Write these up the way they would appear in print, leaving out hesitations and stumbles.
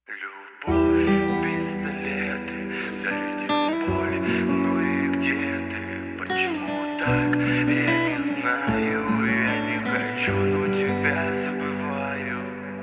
Любовь, пистолеты, зарядил боль. Ну и где ты? Почему так? Я не знаю, я не хочу, но тебя забываю.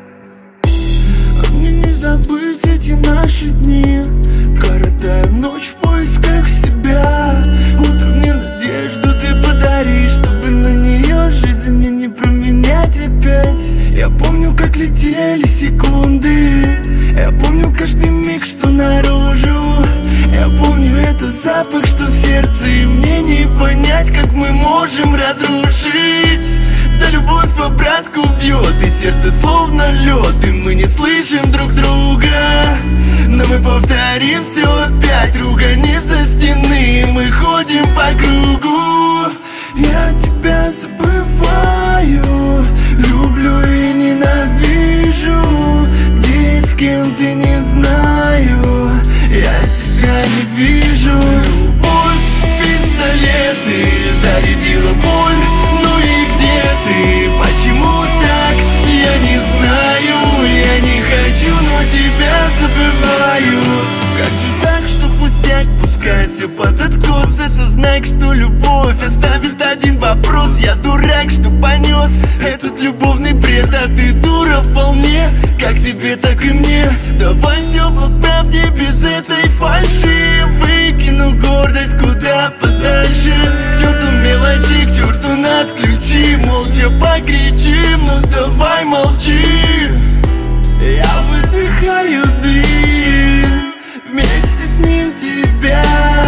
А мне не забыть эти наши дни. Коротаем ночь в поисках себя. Утром мне надежду ты подаришь, чтобы на нее жизнь не променять опять. Я помню, как летели секунды. Я помню каждый миг, что наружу. Я помню этот запах, что в сердце. И мне не понять, как мы можем разрушить. Да любовь в обратку бьет, и сердце словно лед. И мы не слышим друг друга, но мы повторим все опять. Ругань со стены, мы ходим по кругу. Я тебя забываю, люблю и ненавижу. Где и с кем ты не знаю, я тебя не вижу. Любовь, пистолеты, зарядила боль. Ну и где ты? Почему так? Я не знаю, я не хочу, но тебя забываю. Как же так, что пустяк пускать все под откос? Это знак, что любовь оставит один вопрос. Я дурак, что понес этот любовный бред. А ты дура вполне, как тебе, так и мне. Давай все по правде, без этой фальши. Выкину гордость куда подальше. К черту мелочи, к черту нас ключи. Молча покричим, ну давай молчи. Я выдыхаю дым, вместе с ним тебя.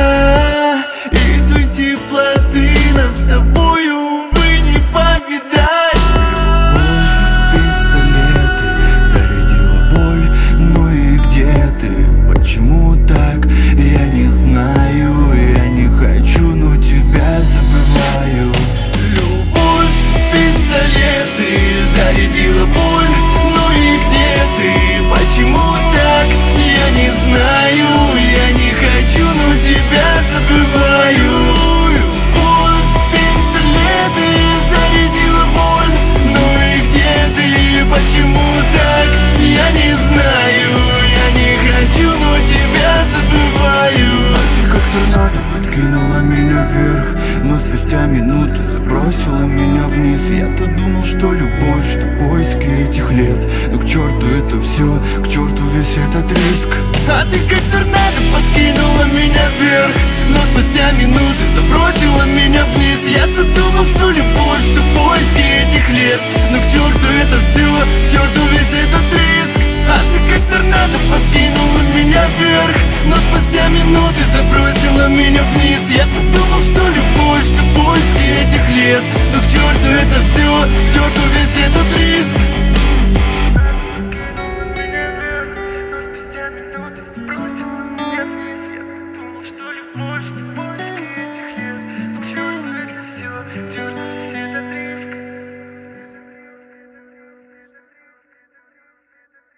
И той теплоты нам с тобой, увы, не повидать. Любовь, пистолеты, зарядила боль. Ну и где ты? Почему так? Я не знаю, я не хочу, но тебя забываю. Любовь, пистолеты, зарядила боль. Ну и где ты? Почему так? Я не знаю, я не хочу, но тебя забываю. Любовь, пистолеты, зарядила боль. Ну и где ты? Почему так? Я не знаю, я не хочу, но тебя забываю. А ты как торнадо подкинула меня вверх, но спустя минуту забросила меня вниз. Я-то думал, что любовь, что поиски этих лет. Но к черту это все, к черту весь этот риск. А ты как торнадо подкинула меня вверх, но спустя минуты забросила меня вниз. Я-то думал, что любовь, что поиски этих лет. Но к черту это все, к черту весь этот риск. А ты как торнадо подкинула меня вверх, но спустя минуты забросила меня вниз. Я-то думал, что любовь, что поиски этих лет. Но к черту это все, к черту весь этот